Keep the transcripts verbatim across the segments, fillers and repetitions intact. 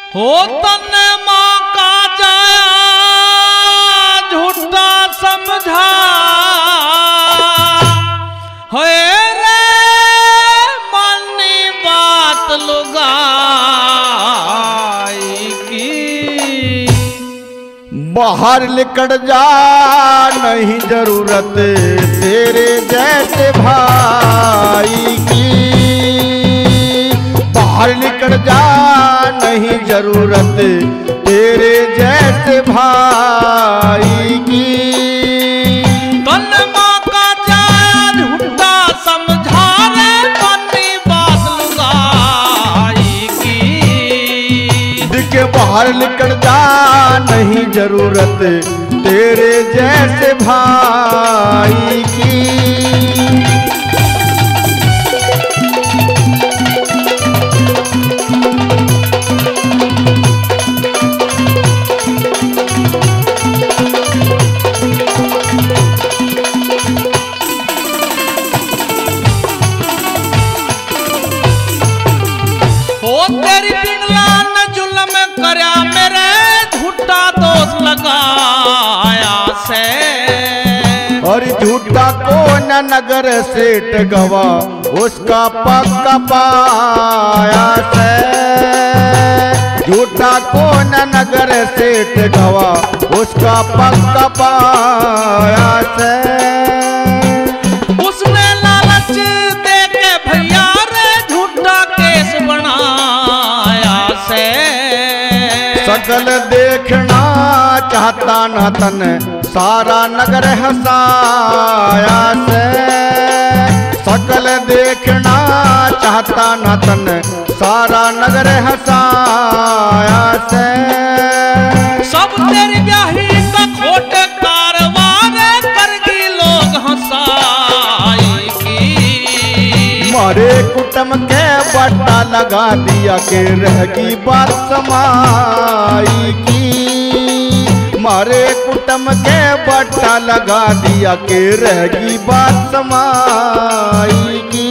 हो तने माँ का जाया झूठा समझा है रे मानी बात लुगाई की। बाहर निकल जा नहीं जरूरत तेरे जैसे भाई की। बाहर निकल जा नहीं जरूरत तेरे जैसे भाई की। तन माँ का जाया झूठा समझा रे मानी बात लुगाई की। दिखे बाहर निकल जा नहीं जरूरत तेरे जैसे भाई की। हो तेरी पिंगला ने जुल्म करया मेरे झूठा दोष लगाया से। और झूठा को न नगर सेठ गवा उसका पक्का पाया से। झूठा को न नगर सेठ गवा उसका पक्का पाया से। उसने लालच दे के भैया रे झूठा केस बनाया से। सकल देखना चाहता न तन सारा नगर हंसाया से। सकल देखना चाहता न तन सारा नगर हंसाया से। सब तेरी ब्याही का खोट कारवार करगी लोग हंसाई की। मारे कुटुम के बट्टा लगा दिया के रहगी बात समाई की। मारे कुटुम के बट्टा लगा दिया के रहगी बात समाई की।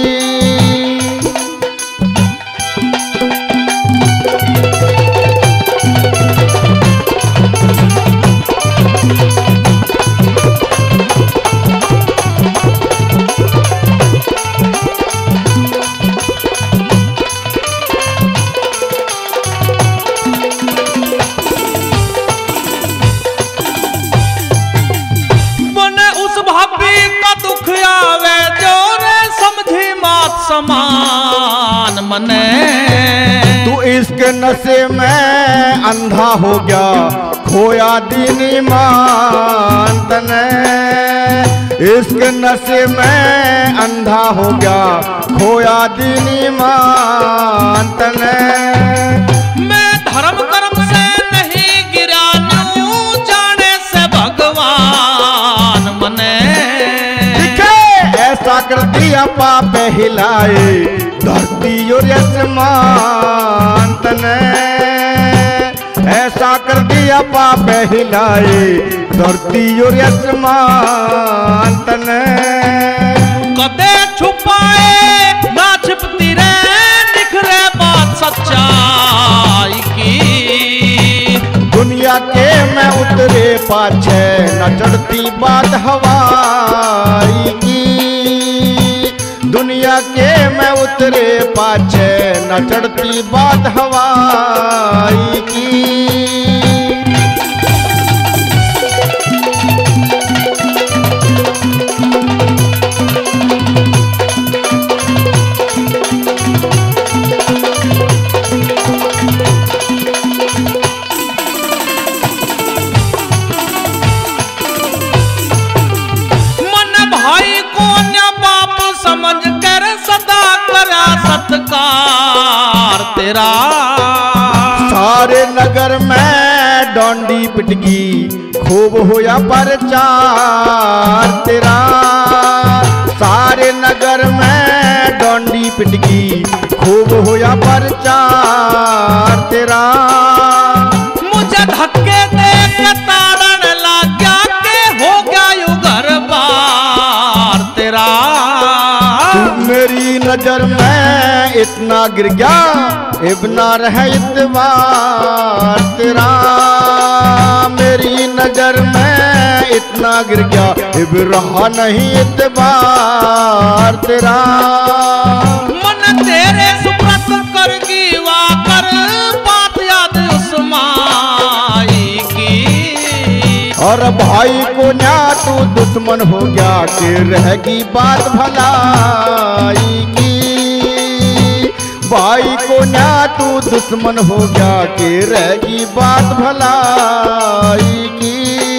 समान मने तू इश्क नशे में अंधा हो गया खोया दीन ईमान तने। इश्क नशे में अंधा हो गया खोया दीन ईमान तने। मैं धर्म कर्म से नहीं गिरा न्यू जाने से भगवान मने। ऐसा कर दिया पाप हिलाए धरती और आसमान तने। ऐसा कर दिया पाप हिलाए धरती और आसमान तने। कदे छुपाए ना छिपती रे निखरे बात सच्चाई की। दुनिया के मैं उतरे पाछे न चढ़ती बात हवाई की। दुनिया के मैं उतरे पाछे न चढ़ती बात हवाई की। समझ कर सदा करा सत्कार तेरा। सारे नगर में डोंडी पिटगी खूब होया प्रचार तेरा। सारे नगर में डोंडी पिटगी खूब होया प्रचार तेरा। मुझे धक्के दे के तारण लगा के हो गया यू घर बार तेरा। मेरी नजर में इतना गिर गया इब ना रहे इतबार तेरा, मेरी नजर में इतना गिर गया इब रहा नहीं इतबार तेरा। मन तेरे सुब्रत कर गीवा कर बात याद उस माई की। और भाई को ना तू दुश्मन हो गया कि रहेगी बात भलाई की। भाई को ना तू दुश्मन हो गया कि रहेगी बात भलाई की।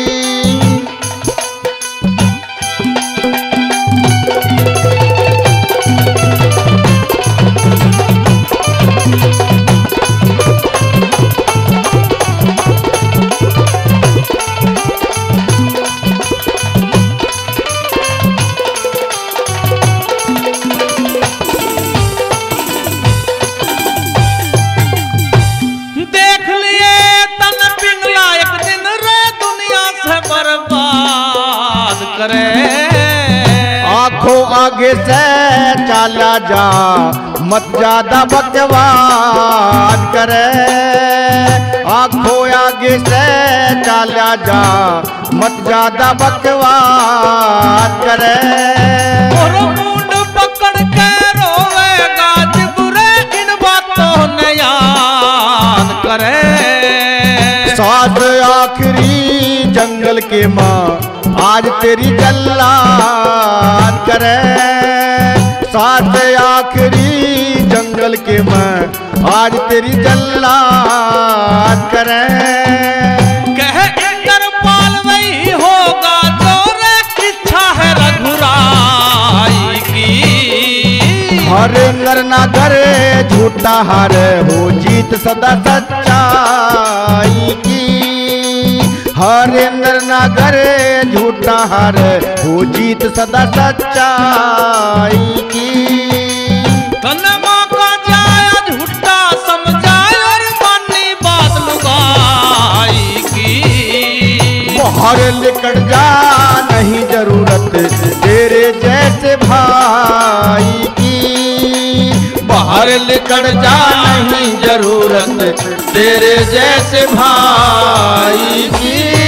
आंखों आगे से चला जा मत ज्यादा बकवास करे। आंखों आगे से चला जा मत ज्यादा बकवास करे। और मुंड पकड़ के रोवेगा जिगरे इन बातों ने याद करे। साथ आखिरी जंगल के माँ आज तेरी जल्लाद करे। साथ आखिरी जंगल के मैं आज तेरी जल्लाद करे। कह इंद्रपाल वही होगा जो रे इच्छा है रघुराई की। हर नर ना करे झूठा हार हो जीत सदा सच्चाई की। हरेंद्र ना करे झूठा हार हो जीत सदा सच्चाई की। तन मौका जाया झूठा समझाए और मानी बात लुगाई की। बाहर निकल जा नहीं जरूरत तेरे जैसे भाई की। बाहर निकल जा नहीं जरूरत तेरे जैसे भाई की।